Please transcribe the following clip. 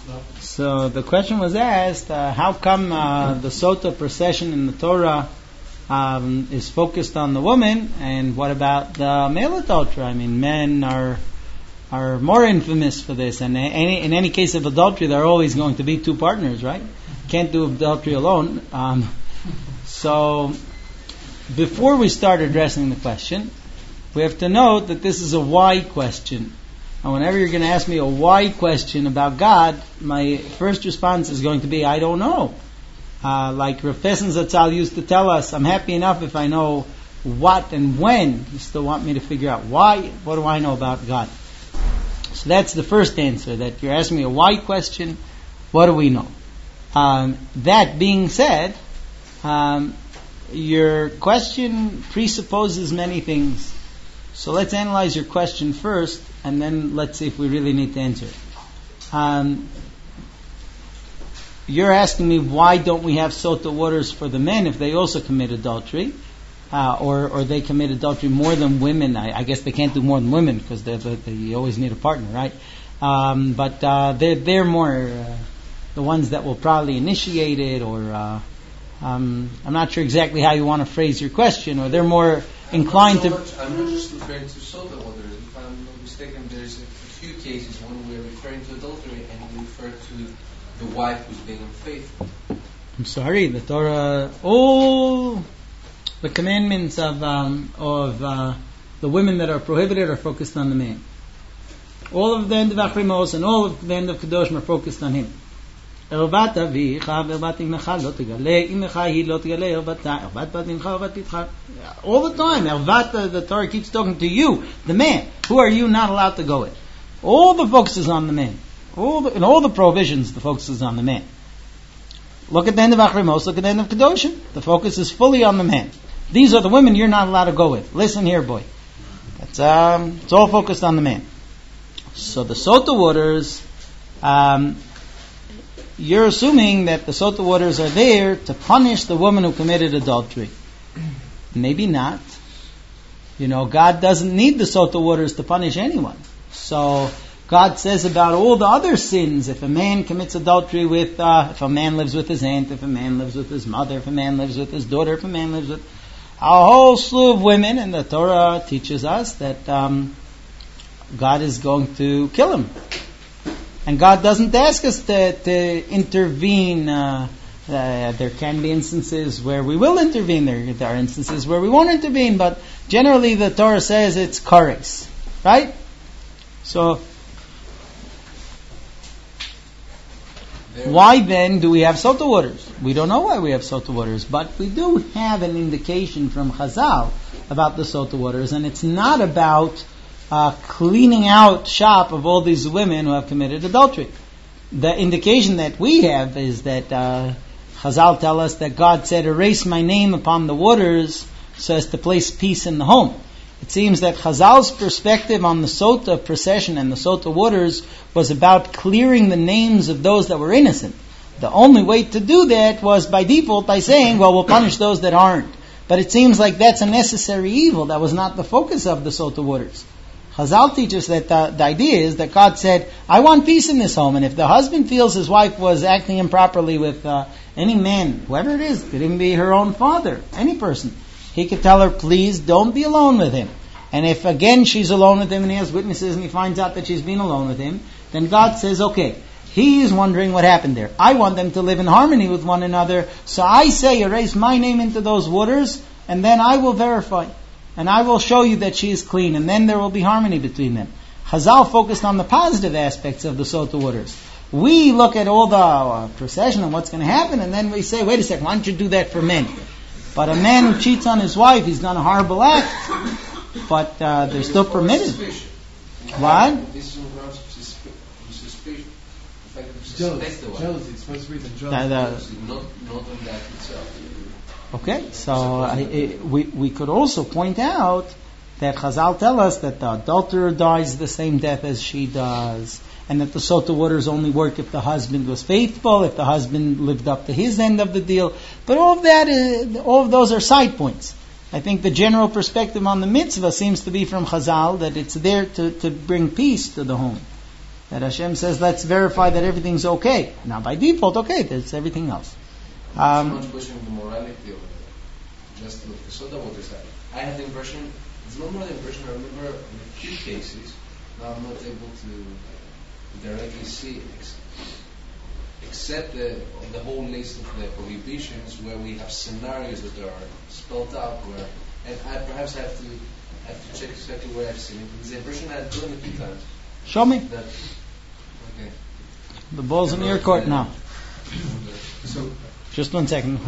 So the question was asked, how come the Sota procession in the Torah is focused on the woman, and what about the male adultery? I mean, men are more infamous for this, and in any case of adultery, there are always going to be two partners, right? Can't do adultery alone. So before we start addressing the question, we have to note that this is a why question. And whenever you're going to ask me a why question about God, my first response is going to be, I don't know. Like Rav Fesson Zatzal used to tell us, I'm happy enough if I know what and when. You still want me to figure out why? What do I know about God? So that's the first answer, that you're asking me a why question. What do we know? That being said, your question presupposes many things. So let's analyze your question first, and then let's see if we really need to answer it. You're asking me, why don't we have sota waters for the men if they also commit adultery, or they commit adultery more than women? I guess they can't do more than women because they always need a partner, right? But they're more the ones that will probably initiate it, or I'm not sure exactly how you want to phrase your question, or they're more inclined to. I'm not just referring to sota waters. If I'm not mistaken, there's a few cases when we're referring to adultery and we refer to the wife who's being unfaithful. I'm sorry, the Torah, all the commandments of the women that are prohibited are focused on the man. All of the end of Achrimos and all of the end of Kedoshim are focused on him. All the time, the Torah keeps talking to you, the man. Who are you not allowed to go with? All the focus is on the man. In all the prohibitions, the focus is on the man. Look at the end of Achrimos, look at the end of Kedoshim. The focus is fully on the man. These are the women you're not allowed to go with. Listen here, boy. It's all focused on the man. So the Sota waters, you're assuming that the Sota waters are there to punish the woman who committed adultery. Maybe not. God doesn't need the Sota waters to punish anyone. So God says about all the other sins, if a man commits adultery with, if a man lives with his aunt, if a man lives with his mother, if a man lives with his daughter, if a man lives with a whole slew of women, and the Torah teaches us that God is going to kill him. And God doesn't ask us to intervene. There can be instances where we will intervene. There are instances where we won't intervene. But generally the Torah says it's kares. Right? So, why then do we have sota waters? We don't know why we have sota waters. But we do have an indication from Chazal about the sota waters. And it's not about cleaning out shop of all these women who have committed adultery. The indication that we have is that Chazal tell us that God said, erase my name upon the waters so as to place peace in the home. It seems that Chazal's perspective on the Sota procession and the Sota waters was about clearing the names of those that were innocent. The only way to do that was by default by saying, well, we'll punish those that aren't. But it seems like that's a necessary evil. That was not the focus of the Sota waters. Chazal teaches that the idea is that God said, I want peace in this home, and if the husband feels his wife was acting improperly with any man, whoever it is, could even be her own father, any person, he could tell her, please don't be alone with him. And if again she's alone with him and he has witnesses and he finds out that she's been alone with him, then God says, okay, he is wondering what happened there. I want them to live in harmony with one another, so I say erase my name into those waters, and then I will verify. And I will show you that she is clean, and then there will be harmony between them. Chazal focused on the positive aspects of the Sota waters. We look at all the procession and what's going to happen, and then we say, wait a second, why don't you do that for men? But a man who cheats on his wife, he's done a horrible act, but they're still permitted. What? This is on grounds of suspicion. Jealousy. It's supposed to be the jealousy. Not on that itself. Okay, so we could also point out that Chazal tell us that the adulterer dies the same death as she does, and that the Sota waters only work if the husband was faithful, if the husband lived up to his end of the deal. But all of those are side points. I think the general perspective on the mitzvah seems to be from Chazal that it's there to bring peace to the home. that Hashem says, let's verify that everything's okay. Now, by default, okay, there's everything else. I'm not questioning the morality of it. Just look, the soda water side. I have the impression, it's not more the impression, I remember in a few cases, now I'm not able to directly see it, except the whole list of the prohibitions where we have scenarios that are spelled out where, and I perhaps have to check exactly where I've seen it. It's the impression I've done a few times. Show me. Okay. The ball's in your court now. So, just 1 second.